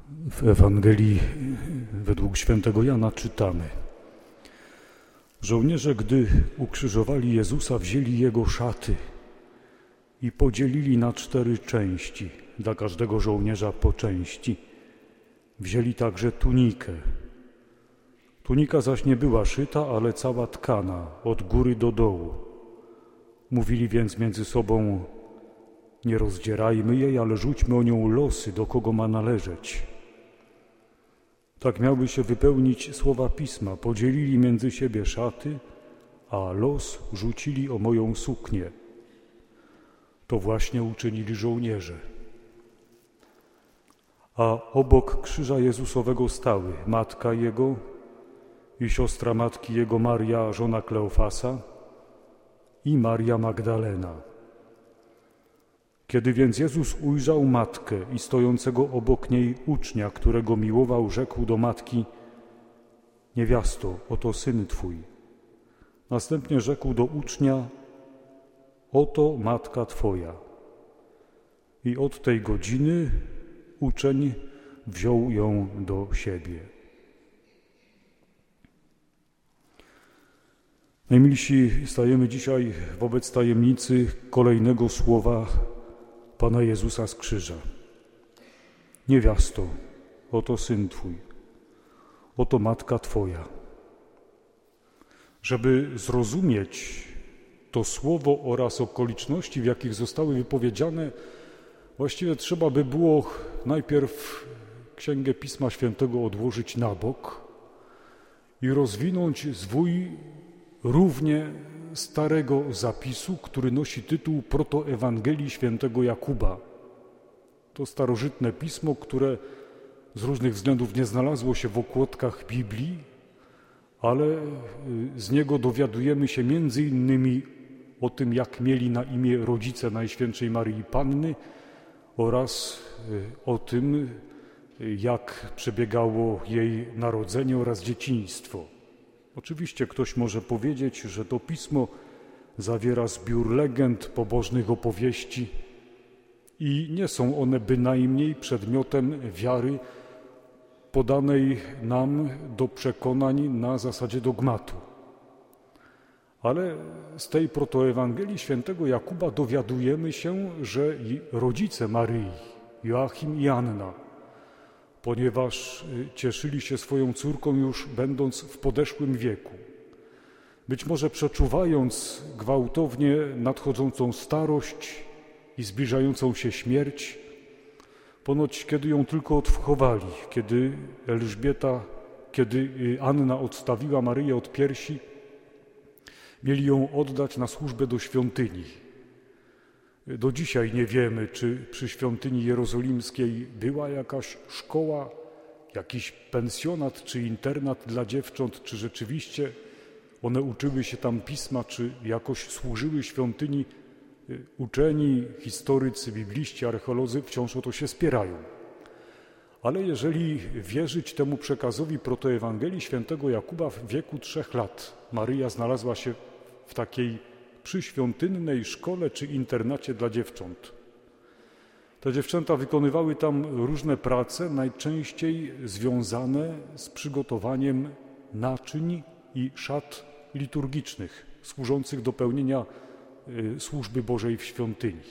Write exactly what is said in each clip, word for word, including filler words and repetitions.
W Ewangelii według świętego Jana czytamy: żołnierze, gdy ukrzyżowali Jezusa, wzięli Jego szaty i podzielili na cztery części, dla każdego żołnierza po części. Wzięli także tunikę. Tunika zaś nie była szyta, ale cała tkana, od góry do dołu. Mówili więc między sobą: nie rozdzierajmy jej, ale rzućmy o nią losy, do kogo ma należeć. Tak miały się wypełnić słowa Pisma. Podzielili między siebie szaty, a los rzucili o moją suknię. To właśnie uczynili żołnierze. A obok krzyża Jezusowego stały matka Jego i siostra matki Jego Maria, żona Kleofasa, i Maria Magdalena. Kiedy więc Jezus ujrzał matkę i stojącego obok niej ucznia, którego miłował, rzekł do matki: niewiasto, oto syn twój. Następnie rzekł do ucznia: oto matka twoja. I od tej godziny uczeń wziął ją do siebie. Najmilsi, stajemy dzisiaj wobec tajemnicy kolejnego słowa Pana Jezusa z krzyża. Niewiasto, oto syn twój, oto matka twoja. Żeby zrozumieć to słowo oraz okoliczności, w jakich zostały wypowiedziane, właściwie trzeba by było najpierw Księgę Pisma Świętego odłożyć na bok i rozwinąć zwój równie starego zapisu, który nosi tytuł Protoewangelii świętego Jakuba. To starożytne pismo, które z różnych względów nie znalazło się w okładkach Biblii, ale z niego dowiadujemy się między innymi o tym, jak mieli na imię rodzice Najświętszej Maryi Panny oraz o tym, jak przebiegało jej narodzenie oraz dzieciństwo. Oczywiście ktoś może powiedzieć, że to pismo zawiera zbiór legend, pobożnych opowieści i nie są one bynajmniej przedmiotem wiary podanej nam do przekonań na zasadzie dogmatu. Ale z tej protoewangelii świętego Jakuba dowiadujemy się, że rodzice Maryi, Joachim i Anna, ponieważ cieszyli się swoją córką już będąc w podeszłym wieku, być może przeczuwając gwałtownie nadchodzącą starość i zbliżającą się śmierć, ponoć kiedy ją tylko odwchowali, kiedy Elżbieta, kiedy Anna odstawiła Maryję od piersi, mieli ją oddać na służbę do świątyni. Do dzisiaj nie wiemy, czy przy świątyni jerozolimskiej była jakaś szkoła, jakiś pensjonat czy internat dla dziewcząt, czy rzeczywiście one uczyły się tam pisma, czy jakoś służyły świątyni. Uczeni, historycy, bibliści, archeolodzy wciąż o to się spierają. Ale jeżeli wierzyć temu przekazowi protoewangelii świętego Jakuba, w wieku trzech lat Maryja znalazła się w takiej przyświątynnej szkole czy internacie dla dziewcząt. Te dziewczęta wykonywały tam różne prace, najczęściej związane z przygotowaniem naczyń i szat liturgicznych, służących do pełnienia służby Bożej w świątyni.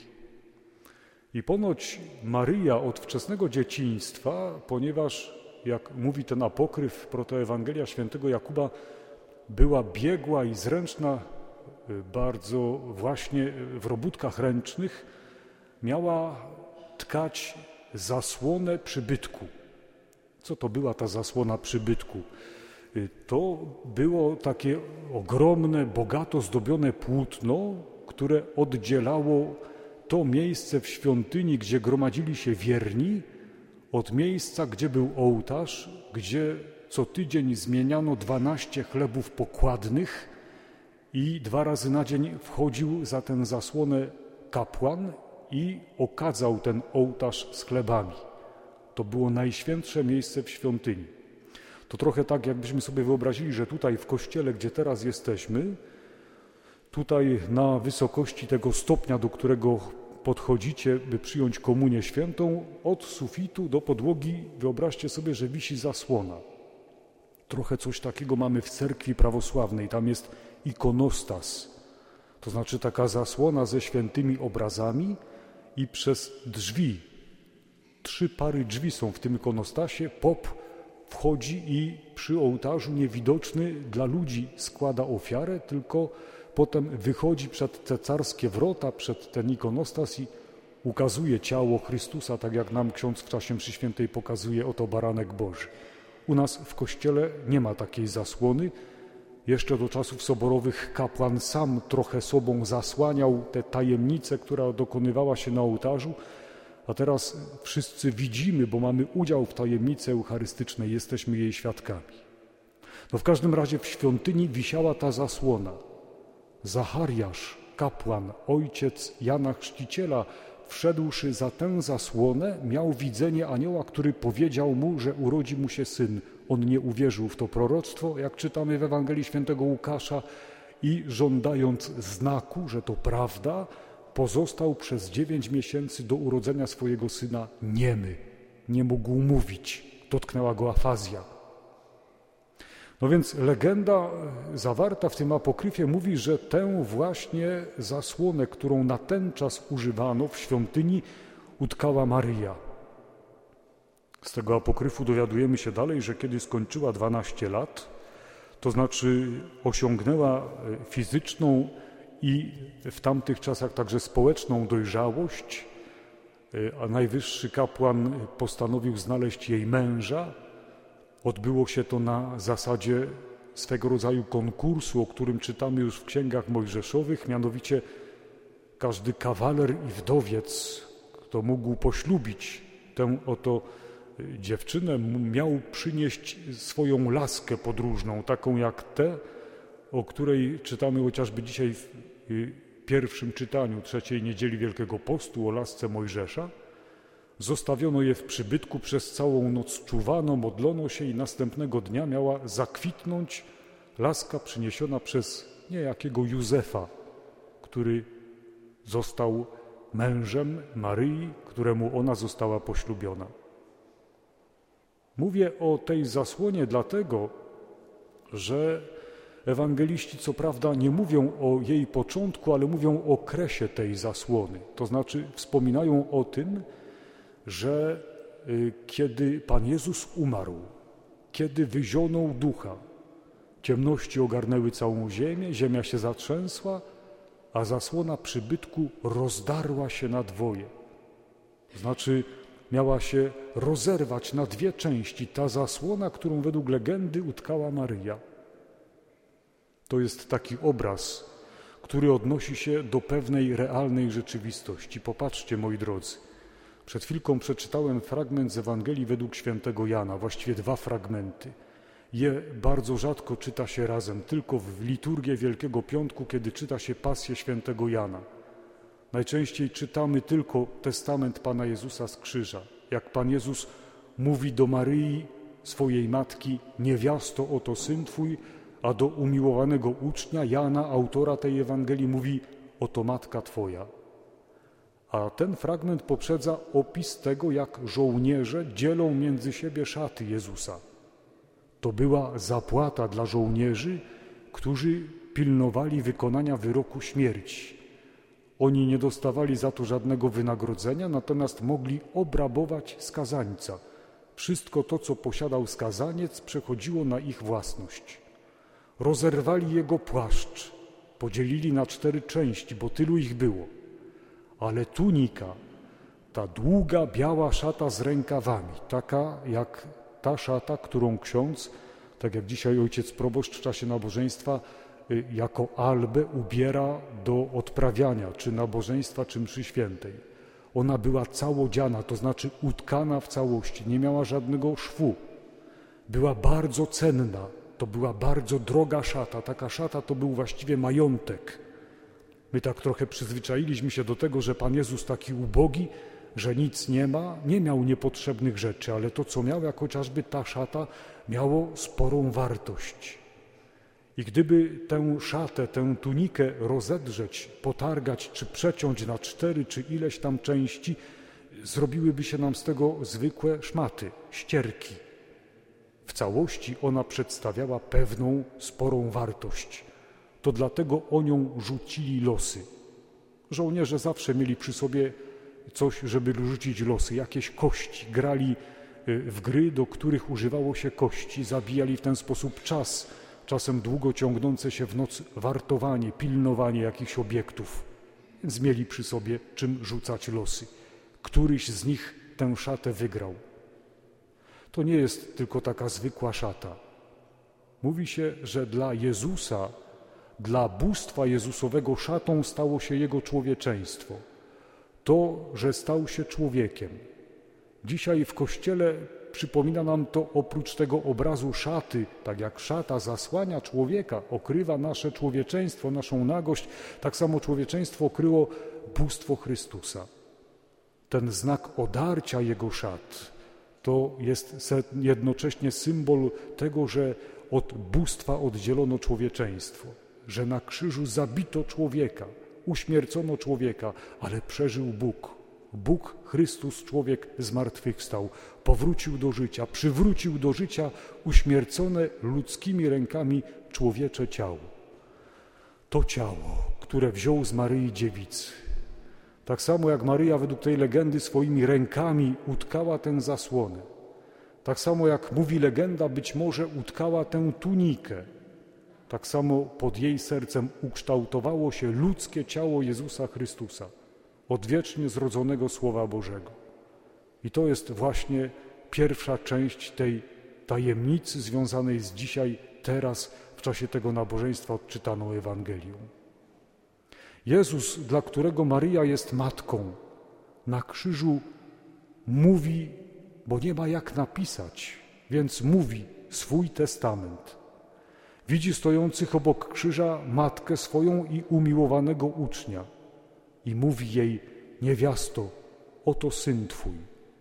I ponoć Maryja od wczesnego dzieciństwa, ponieważ, jak mówi ten apokryf, protoewangelia świętego Jakuba, była biegła i zręczna bardzo właśnie w robótkach ręcznych, miała tkać zasłonę przybytku. Co to była ta zasłona przybytku? To było takie ogromne, bogato zdobione płótno, które oddzielało to miejsce w świątyni, gdzie gromadzili się wierni, od miejsca, gdzie był ołtarz, gdzie co tydzień zmieniano dwanaście chlebów pokładnych i dwa razy na dzień wchodził za tę zasłonę kapłan i okadzał ten ołtarz z chlebami. To było najświętsze miejsce w świątyni. To trochę tak, jakbyśmy sobie wyobrazili, że tutaj w kościele, gdzie teraz jesteśmy, tutaj na wysokości tego stopnia, do którego podchodzicie, by przyjąć komunię świętą, od sufitu do podłogi wyobraźcie sobie, że wisi zasłona. Trochę coś takiego mamy w cerkwi prawosławnej, tam jest ikonostas, to znaczy taka zasłona ze świętymi obrazami i przez drzwi, trzy pary drzwi są w tym ikonostasie, pop wchodzi i przy ołtarzu niewidoczny dla ludzi składa ofiarę, tylko potem wychodzi przed te carskie wrota, przed ten ikonostas i ukazuje ciało Chrystusa, tak jak nam ksiądz w czasie mszy świętej pokazuje, oto baranek Boży. U nas w kościele nie ma takiej zasłony. Jeszcze do czasów soborowych kapłan sam trochę sobą zasłaniał tę tajemnicę, która dokonywała się na ołtarzu, a teraz wszyscy widzimy, bo mamy udział w tajemnicy eucharystycznej, jesteśmy jej świadkami. No w każdym razie w świątyni wisiała ta zasłona. Zachariasz, kapłan, ojciec Jana Chrzciciela, wszedłszy za tę zasłonę, miał widzenie anioła, który powiedział mu, że urodzi mu się syn. On nie uwierzył w to proroctwo, jak czytamy w Ewangelii Świętego Łukasza, i żądając znaku, że to prawda, pozostał przez dziewięć miesięcy do urodzenia swojego syna niemy. Nie mógł mówić, dotknęła go afazja. No więc legenda zawarta w tym apokryfie mówi, że tę właśnie zasłonę, którą na ten czas używano w świątyni, utkała Maryja. Z tego apokryfu dowiadujemy się dalej, że kiedy skończyła dwanaście lat, to znaczy osiągnęła fizyczną i w tamtych czasach także społeczną dojrzałość, a najwyższy kapłan postanowił znaleźć jej męża. Odbyło się to na zasadzie swego rodzaju konkursu, o którym czytamy już w księgach mojżeszowych, mianowicie każdy kawaler i wdowiec, kto mógł poślubić tę oto dziewczynę, miał przynieść swoją laskę podróżną, taką jak tę, o której czytamy chociażby dzisiaj w pierwszym czytaniu trzeciej niedzieli Wielkiego Postu o lasce Mojżesza. Zostawiono je w przybytku, przez całą noc czuwano, modlono się i następnego dnia miała zakwitnąć laska przyniesiona przez niejakiego Józefa, który został mężem Maryi, któremu ona została poślubiona. Mówię o tej zasłonie dlatego, że ewangeliści co prawda nie mówią o jej początku, ale mówią o okresie tej zasłony. To znaczy wspominają o tym, że kiedy Pan Jezus umarł, kiedy wyzionął ducha, ciemności ogarnęły całą ziemię, ziemia się zatrzęsła, a zasłona przybytku rozdarła się na dwoje. To znaczy miała się rozerwać na dwie części ta zasłona, którą według legendy utkała Maryja. To jest taki obraz, który odnosi się do pewnej realnej rzeczywistości. Popatrzcie, moi drodzy. Przed chwilką przeczytałem fragment z Ewangelii według świętego Jana, właściwie dwa fragmenty. Je bardzo rzadko czyta się razem, tylko w liturgię Wielkiego Piątku, kiedy czyta się pasję świętego Jana. Najczęściej czytamy tylko testament Pana Jezusa z krzyża. Jak Pan Jezus mówi do Maryi, swojej matki, niewiasto, oto syn Twój, a do umiłowanego ucznia Jana, autora tej Ewangelii, mówi, oto matka Twoja. A ten fragment poprzedza opis tego, jak żołnierze dzielą między siebie szaty Jezusa. To była zapłata dla żołnierzy, którzy pilnowali wykonania wyroku śmierci. Oni nie dostawali za to żadnego wynagrodzenia, natomiast mogli obrabować skazańca. Wszystko to, co posiadał skazaniec, przechodziło na ich własność. Rozerwali jego płaszcz, podzielili na cztery części, bo tylu ich było. Ale tunika, ta długa, biała szata z rękawami, taka jak ta szata, którą ksiądz, tak jak dzisiaj ojciec proboszcz w czasie nabożeństwa, jako albę ubiera do odprawiania, czy nabożeństwa, czy mszy świętej. Ona była całodziana, to znaczy utkana w całości, nie miała żadnego szwu. Była bardzo cenna, to była bardzo droga szata. Taka szata to był właściwie majątek. My tak trochę przyzwyczailiśmy się do tego, że Pan Jezus taki ubogi, że nic nie ma, nie miał niepotrzebnych rzeczy, ale to, co miał, jak chociażby ta szata, miało sporą wartość. I gdyby tę szatę, tę tunikę rozedrzeć, potargać czy przeciąć na cztery czy ileś tam części, zrobiłyby się nam z tego zwykłe szmaty, ścierki. W całości ona przedstawiała pewną, sporą wartość. To dlatego o nią rzucili losy. Żołnierze zawsze mieli przy sobie coś, żeby rzucić losy, jakieś kości. Grali w gry, do których używało się kości, zabijali w ten sposób czas, czasem długo ciągnące się w noc wartowanie, pilnowanie jakichś obiektów. Więc mieli przy sobie czym rzucać losy. Któryś z nich tę szatę wygrał. To nie jest tylko taka zwykła szata. Mówi się, że dla Jezusa, dla bóstwa Jezusowego szatą stało się Jego człowieczeństwo. To, że stał się człowiekiem. Dzisiaj w Kościele przypomina nam to oprócz tego obrazu szaty, tak jak szata zasłania człowieka, okrywa nasze człowieczeństwo, naszą nagość, tak samo człowieczeństwo okryło bóstwo Chrystusa. Ten znak odarcia Jego szat to jest jednocześnie symbol tego, że od bóstwa oddzielono człowieczeństwo, że na krzyżu zabito człowieka, uśmiercono człowieka, ale przeżył Bóg. Bóg, Chrystus, człowiek zmartwychwstał, powrócił do życia, przywrócił do życia uśmiercone ludzkimi rękami człowiecze ciało. To ciało, które wziął z Maryi Dziewicy. Tak samo jak Maryja według tej legendy swoimi rękami utkała tę zasłonę. Tak samo jak mówi legenda, być może utkała tę tunikę. Tak samo pod jej sercem ukształtowało się ludzkie ciało Jezusa Chrystusa, odwiecznie zrodzonego Słowa Bożego. I to jest właśnie pierwsza część tej tajemnicy związanej z dzisiaj, teraz, w czasie tego nabożeństwa odczytaną Ewangelią. Jezus, dla którego Maryja jest matką, na krzyżu mówi, bo nie ma jak napisać, więc mówi swój testament. Widzi stojących obok krzyża matkę swoją i umiłowanego ucznia i mówi jej: niewiasto, oto syn twój.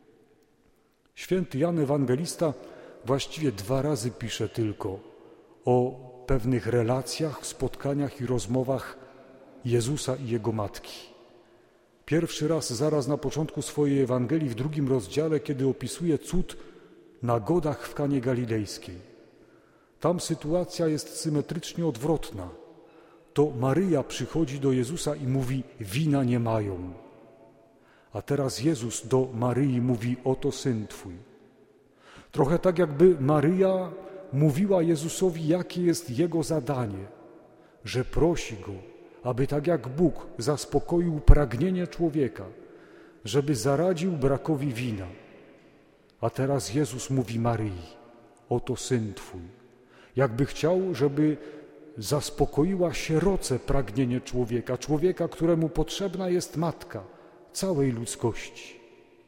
Święty Jan Ewangelista właściwie dwa razy pisze tylko o pewnych relacjach, spotkaniach i rozmowach Jezusa i Jego matki. Pierwszy raz zaraz na początku swojej Ewangelii, w drugim rozdziale, kiedy opisuje cud na godach w Kanie Galilejskiej. Tam sytuacja jest symetrycznie odwrotna. To Maryja przychodzi do Jezusa i mówi: wina nie mają. A teraz Jezus do Maryi mówi: oto syn twój. Trochę tak, jakby Maryja mówiła Jezusowi, jakie jest Jego zadanie, że prosi Go, aby tak jak Bóg zaspokoił pragnienie człowieka, żeby zaradził brakowi wina. A teraz Jezus mówi Maryi: oto syn twój. Jakby chciał, żeby zaspokoiła sieroce pragnienie człowieka, człowieka, któremu potrzebna jest matka całej ludzkości.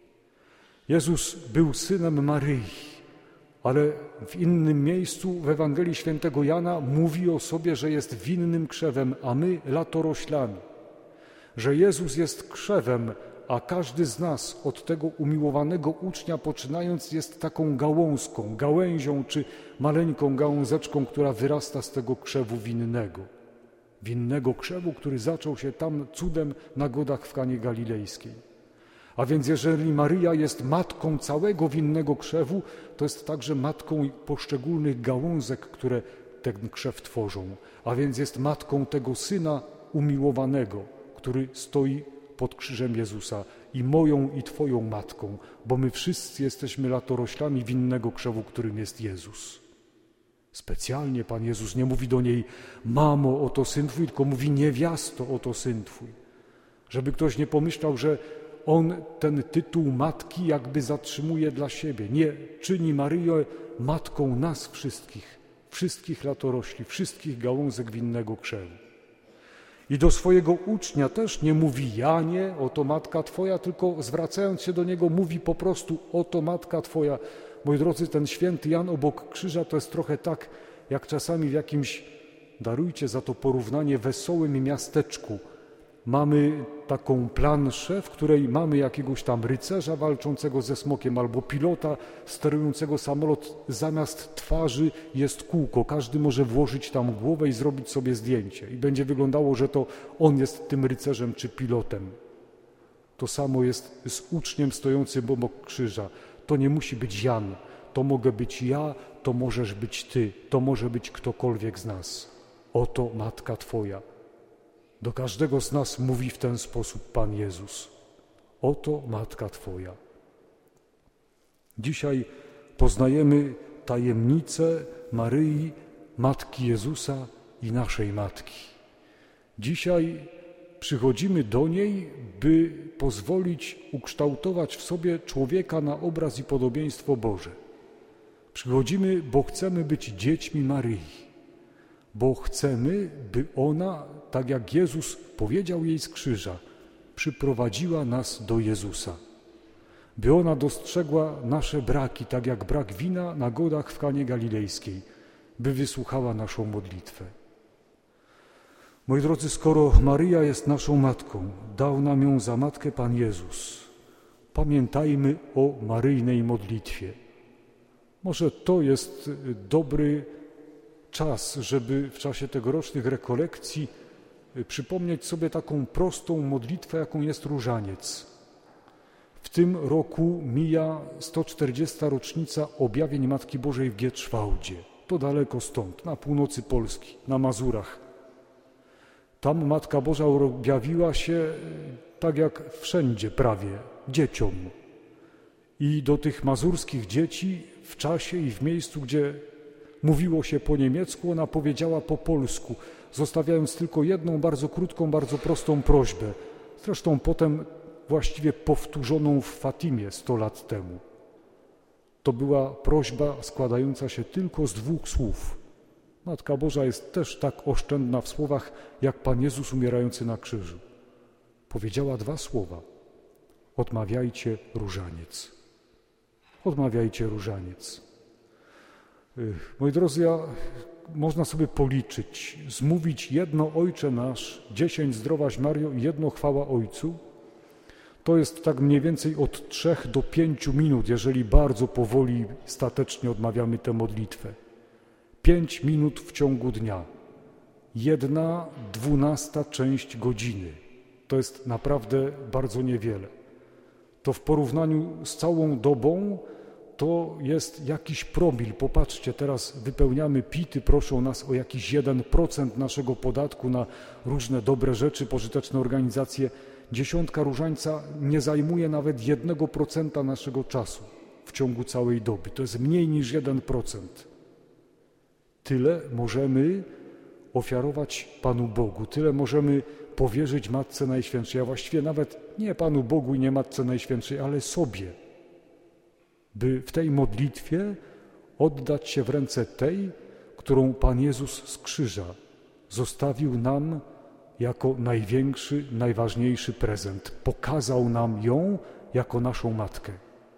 Jezus był synem Maryi, ale w innym miejscu w Ewangelii Świętego Jana mówi o sobie, że jest winnym krzewem, a my latoroślami. Że Jezus jest krzewem, a każdy z nas od tego umiłowanego ucznia poczynając jest taką gałązką, gałęzią czy maleńką gałązeczką, która wyrasta z tego krzewu winnego. Winnego krzewu, który zaczął się tam cudem na godach w Kanie Galilejskiej. A więc jeżeli Maryja jest matką całego winnego krzewu, to jest także matką poszczególnych gałązek, które ten krzew tworzą. A więc jest matką tego Syna umiłowanego, który stoi pod krzyżem Jezusa, i moją i Twoją matką, bo my wszyscy jesteśmy latoroślami winnego krzewu, którym jest Jezus. Specjalnie Pan Jezus nie mówi do niej: mamo, oto syn Twój, tylko mówi: niewiasto, oto syn Twój. Żeby ktoś nie pomyślał, że On ten tytuł matki jakby zatrzymuje dla siebie. Nie, czyni Maryję matką nas wszystkich, wszystkich latorośli, wszystkich gałązek winnego krzewu. I do swojego ucznia też nie mówi: Janie, oto matka Twoja, tylko zwracając się do niego mówi po prostu: oto matka Twoja. Moi drodzy, ten święty Jan obok krzyża to jest trochę tak, jak czasami w jakimś, darujcie za to porównanie, wesołym miasteczku Mamy taką planszę, w której mamy jakiegoś tam rycerza walczącego ze smokiem albo pilota sterującego samolot. Zamiast twarzy jest kółko. Każdy może włożyć tam głowę i zrobić sobie zdjęcie. I będzie wyglądało, że to on jest tym rycerzem czy pilotem. To samo jest z uczniem stojącym obok krzyża. To nie musi być Jan. To mogę być ja, to możesz być ty. To może być ktokolwiek z nas. Oto Matka Twoja. Do każdego z nas mówi w ten sposób Pan Jezus. Oto Matka Twoja. Dzisiaj poznajemy tajemnicę Maryi, Matki Jezusa i naszej Matki. Dzisiaj przychodzimy do niej, by pozwolić ukształtować w sobie człowieka na obraz i podobieństwo Boże. Przychodzimy, bo chcemy być dziećmi Maryi. Bo chcemy, by ona, tak jak Jezus powiedział jej z krzyża, przyprowadziła nas do Jezusa. By ona dostrzegła nasze braki, tak jak brak wina na godach w Kanie Galilejskiej, by wysłuchała naszą modlitwę. Moi drodzy, skoro Maryja jest naszą matką, dał nam ją za matkę Pan Jezus, pamiętajmy o maryjnej modlitwie. Może to jest dobry czas, żeby w czasie tegorocznych rekolekcji przypomnieć sobie taką prostą modlitwę, jaką jest różaniec. W tym roku mija sto czterdziesta rocznica objawień Matki Bożej w Gietrzwałdzie. To daleko stąd, na północy Polski, na Mazurach. Tam Matka Boża objawiła się tak jak wszędzie prawie, dzieciom. I do tych mazurskich dzieci w czasie i w miejscu, gdzie mówiło się po niemiecku, ona powiedziała po polsku, zostawiając tylko jedną bardzo krótką, bardzo prostą prośbę. Zresztą potem właściwie powtórzoną w Fatimie sto lat temu. To była prośba składająca się tylko z dwóch słów. Matka Boża jest też tak oszczędna w słowach, jak Pan Jezus umierający na krzyżu. Powiedziała dwa słowa. Odmawiajcie różaniec. Odmawiajcie różaniec. Moi drodzy, ja, można sobie policzyć, zmówić jedno Ojcze Nasz, dziesięć Zdrowaś Mario i jedno Chwała Ojcu. To jest tak mniej więcej od trzech do pięciu minut, jeżeli bardzo powoli, statecznie odmawiamy tę modlitwę. Pięć minut w ciągu dnia. Jedna dwunasta część godziny. To jest naprawdę bardzo niewiele. To w porównaniu z całą dobą to jest jakiś promil. Popatrzcie, teraz wypełniamy pity, proszą nas o jakiś jeden procent naszego podatku na różne dobre rzeczy, pożyteczne organizacje. Dziesiątka różańca nie zajmuje nawet jednego procenta naszego czasu w ciągu całej doby. To jest mniej niż jeden procent. Tyle możemy ofiarować Panu Bogu, tyle możemy powierzyć Matce Najświętszej, a właściwie nawet nie Panu Bogu i nie Matce Najświętszej, ale sobie, by w tej modlitwie oddać się w ręce tej, którą Pan Jezus z krzyża zostawił nam jako największy, najważniejszy prezent. Pokazał nam ją jako naszą Matkę.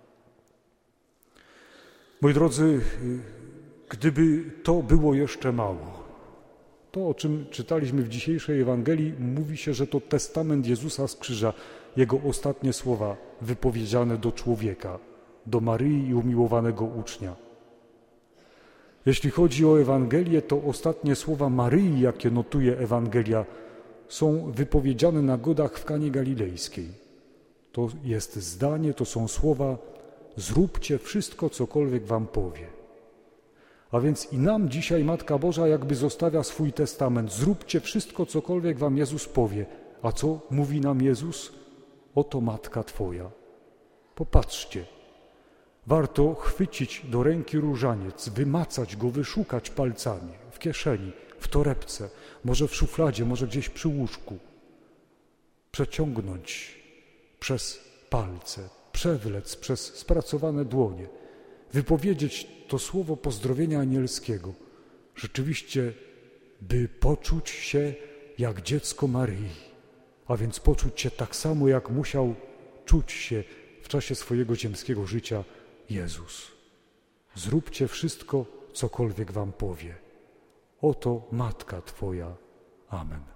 Moi drodzy, gdyby to było jeszcze mało, to, o czym czytaliśmy w dzisiejszej Ewangelii, mówi się, że to testament Jezusa z krzyża, Jego ostatnie słowa wypowiedziane do człowieka, do Maryi i umiłowanego ucznia. Jeśli chodzi o Ewangelię, to ostatnie słowa Maryi, jakie notuje Ewangelia, są wypowiedziane na godach w Kanie Galilejskiej. To jest zdanie, to są słowa: zróbcie wszystko, cokolwiek wam powie. A więc i nam dzisiaj Matka Boża jakby zostawia swój testament. Zróbcie wszystko, cokolwiek wam Jezus powie. A co mówi nam Jezus? Oto Matka Twoja. Popatrzcie. Warto chwycić do ręki różaniec, wymacać go, wyszukać palcami w kieszeni, w torebce, może w szufladzie, może gdzieś przy łóżku. Przeciągnąć przez palce, przewlec przez spracowane dłonie, wypowiedzieć to słowo pozdrowienia anielskiego. Rzeczywiście, by poczuć się jak dziecko Maryi, a więc poczuć się tak samo, jak musiał czuć się w czasie swojego ziemskiego życia Jezus. Zróbcie wszystko, cokolwiek wam powie. Oto Matka Twoja. Amen.